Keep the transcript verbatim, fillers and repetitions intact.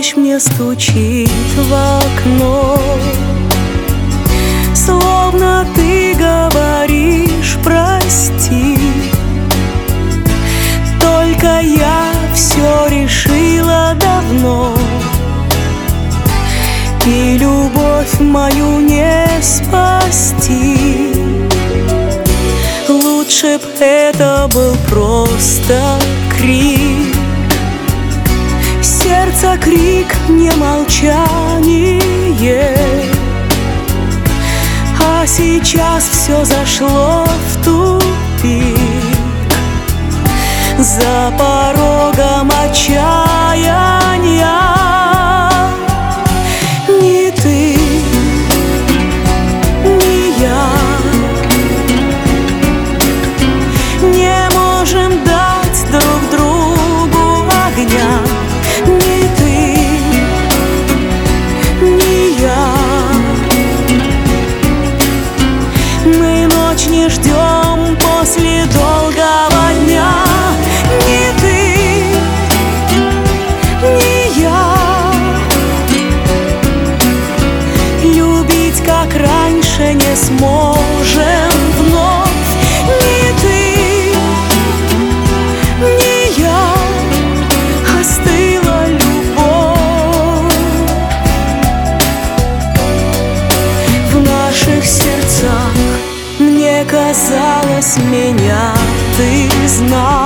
Дождь мне стучит в окно, словно ты говоришь прости. Только я все решила давно, и любовь мою не спасти. Лучше б это был просто крик, сердца крик, не молчание. А сейчас все зашло в тупик, за порогом отчаяния. Ни ты, ни я не можем дать друг другу огня. Ни ты, ни я, мы ночь не ждем после долгого дня. Ни ты, ни я любить как раньше не сможем вновь. Ни ты, ни я, остыла любовь. В наших сердцах, мне казалось, меня ты знал.